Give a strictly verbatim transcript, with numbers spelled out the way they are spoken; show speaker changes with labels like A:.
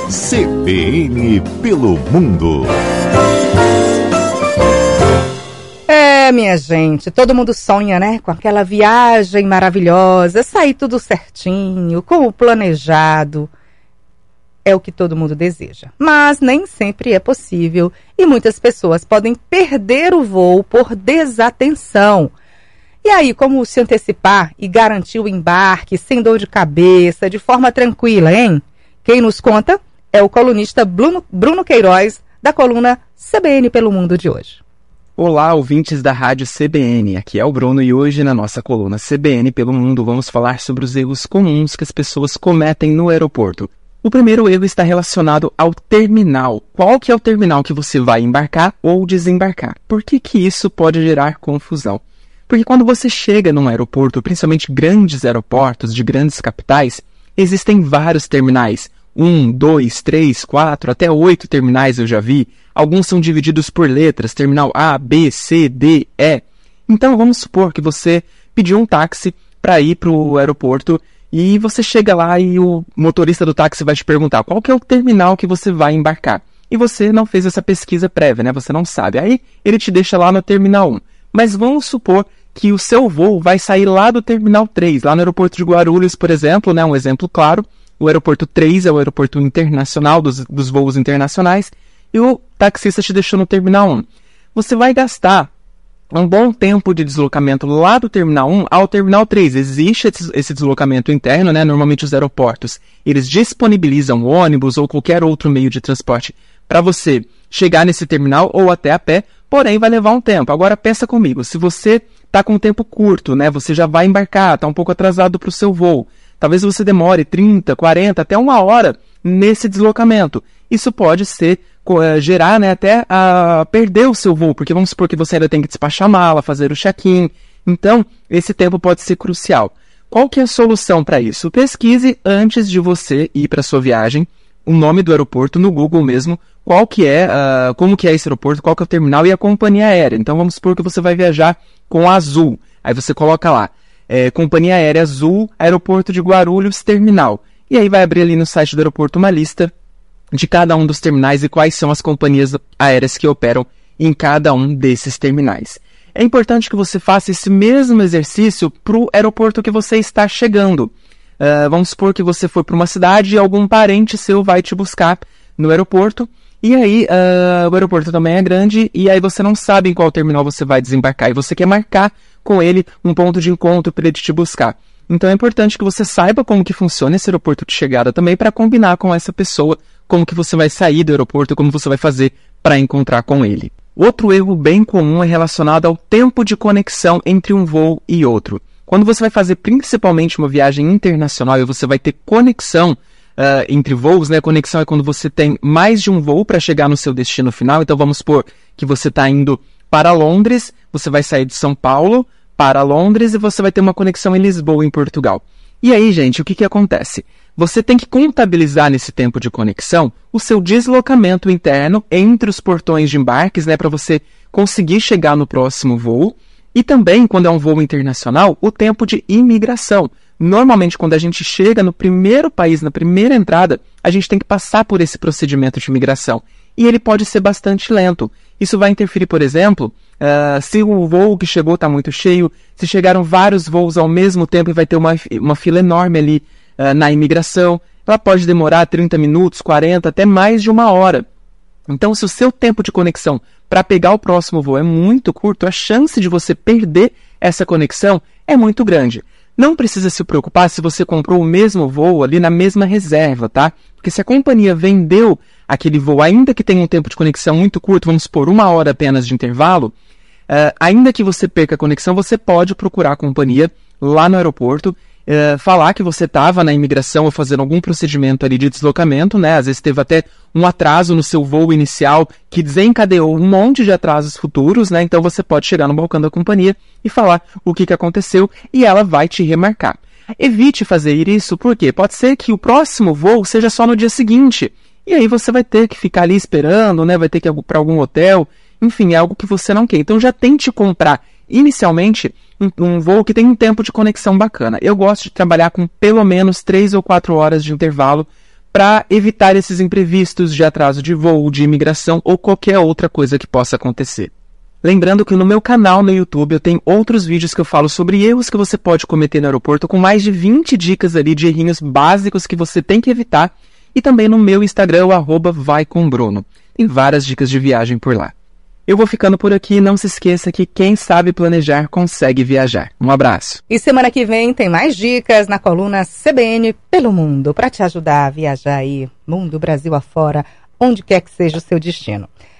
A: C B N pelo mundo.
B: É, minha gente, todo mundo sonha, né? Com aquela viagem maravilhosa, sair tudo certinho, com o planejado. É o que todo mundo deseja. Mas nem sempre é possível e muitas pessoas podem perder o voo por desatenção. E aí, como se antecipar e garantir o embarque sem dor de cabeça, de forma tranquila, hein? Quem nos conta é o colunista Bruno, Bruno Queiroz, da coluna C B N pelo Mundo de hoje.
C: Olá, ouvintes da Rádio C B N, aqui é o Bruno e hoje na nossa coluna C B N pelo Mundo vamos falar sobre os erros comuns que as pessoas cometem no aeroporto. O primeiro erro está relacionado ao terminal. Qual que é o terminal que você vai embarcar ou desembarcar? Por que que isso pode gerar confusão? Porque quando você chega num aeroporto, principalmente grandes aeroportos de grandes capitais, existem vários terminais. Um, dois, três, quatro, até oito terminais eu já vi. Alguns são divididos por letras, terminal A, B, C, D, E. Então vamos supor que você pediu um táxi para ir para o aeroporto e você chega lá e o motorista do táxi vai te perguntar qual que é o terminal que você vai embarcar. E você não fez essa pesquisa prévia, né? Você não sabe. Aí ele te deixa lá no terminal um. Mas vamos supor que o seu voo vai sair lá do terminal três, lá no aeroporto de Guarulhos, por exemplo, né? Um exemplo claro. O aeroporto três é o aeroporto internacional dos, dos voos internacionais e o taxista te deixou no terminal um. Você vai gastar um bom tempo de deslocamento lá do terminal um ao terminal três. Existe esse, esse deslocamento interno, né? Normalmente os aeroportos, eles disponibilizam ônibus ou qualquer outro meio de transporte para você chegar nesse terminal ou até a pé, porém vai levar um tempo. Agora pensa comigo, se você está com um tempo curto, né? Você já vai embarcar, está um pouco atrasado para o seu voo. Talvez você demore trinta, quarenta, até uma hora nesse deslocamento. Isso pode ser, uh, gerar, né, até uh, perder o seu voo, porque vamos supor que você ainda tem que despachar a mala, fazer o check-in. Então, esse tempo pode ser crucial. Qual que é a solução para isso? Pesquise antes de você ir para a sua viagem o nome do aeroporto no Google mesmo, qual que é, uh, como que é esse aeroporto, qual que é o terminal e a companhia aérea. Então, vamos supor que você vai viajar com a Azul. Aí você coloca lá. É, Companhia Aérea Azul, Aeroporto de Guarulhos, Terminal. E aí vai abrir ali no site do aeroporto uma lista de cada um dos terminais e quais são as companhias aéreas que operam em cada um desses terminais. É importante que você faça esse mesmo exercício para o aeroporto que você está chegando. Uh, vamos supor que você foi para uma cidade e algum parente seu vai te buscar no aeroporto. E aí, uh, o aeroporto também é grande e aí você não sabe em qual terminal você vai desembarcar e você quer marcar com ele um ponto de encontro para ele te buscar. Então é importante que você saiba como que funciona esse aeroporto de chegada também para combinar com essa pessoa como que você vai sair do aeroporto, como você vai fazer para encontrar com ele. Outro erro bem comum é relacionado ao tempo de conexão entre um voo e outro. Quando você vai fazer principalmente uma viagem internacional e você vai ter conexão Uh, entre voos, né? Conexão é quando você tem mais de um voo para chegar no seu destino final. Então vamos supor que você está indo para Londres, você vai sair de São Paulo para Londres e você vai ter uma conexão em Lisboa, em Portugal. E aí, gente, o que que acontece? Você tem que contabilizar nesse tempo de conexão o seu deslocamento interno entre os portões de embarques, né? Para você conseguir chegar no próximo voo. E também, quando é um voo internacional, o tempo de imigração. Normalmente, quando a gente chega no primeiro país, na primeira entrada, a gente tem que passar por esse procedimento de imigração. E ele pode ser bastante lento. Isso vai interferir, por exemplo, uh, se o voo que chegou está muito cheio, se chegaram vários voos ao mesmo tempo e vai ter uma, uma fila enorme ali uh, na imigração. Ela pode demorar trinta minutos, quarenta, até mais de uma hora. Então, se o seu tempo de conexão para pegar o próximo voo é muito curto, a chance de você perder essa conexão é muito grande. Não precisa se preocupar se você comprou o mesmo voo ali na mesma reserva, tá? Porque se a companhia vendeu aquele voo, ainda que tenha um tempo de conexão muito curto, vamos supor uma hora apenas de intervalo, uh, ainda que você perca a conexão, você pode procurar a companhia lá no aeroporto, uh, falar que você estava na imigração ou fazendo algum procedimento ali de deslocamento, né? Às vezes teve até um atraso no seu voo inicial que desencadeou um monte de atrasos futuros, né? Então você pode chegar no balcão da companhia e falar o que que aconteceu e ela vai te remarcar. Evite fazer isso porque pode ser que o próximo voo seja só no dia seguinte. E aí você vai ter que ficar ali esperando, né? Vai ter que ir para algum hotel. Enfim, é algo que você não quer. Então já tente comprar inicialmente um, um voo que tem um tempo de conexão bacana. Eu gosto de trabalhar com pelo menos três ou quatro horas de intervalo para evitar esses imprevistos de atraso de voo, de imigração ou qualquer outra coisa que possa acontecer. Lembrando que no meu canal no YouTube eu tenho outros vídeos que eu falo sobre erros que você pode cometer no aeroporto, com mais de vinte dicas ali de errinhos básicos que você tem que evitar, e também no meu Instagram, o arroba vai com Bruno. Tem várias dicas de viagem por lá. Eu vou ficando por aqui, não se esqueça que quem sabe planejar consegue viajar. Um abraço.
B: E semana que vem tem mais dicas na coluna C B N pelo Mundo, para te ajudar a viajar aí, mundo, Brasil afora, onde quer que seja o seu destino.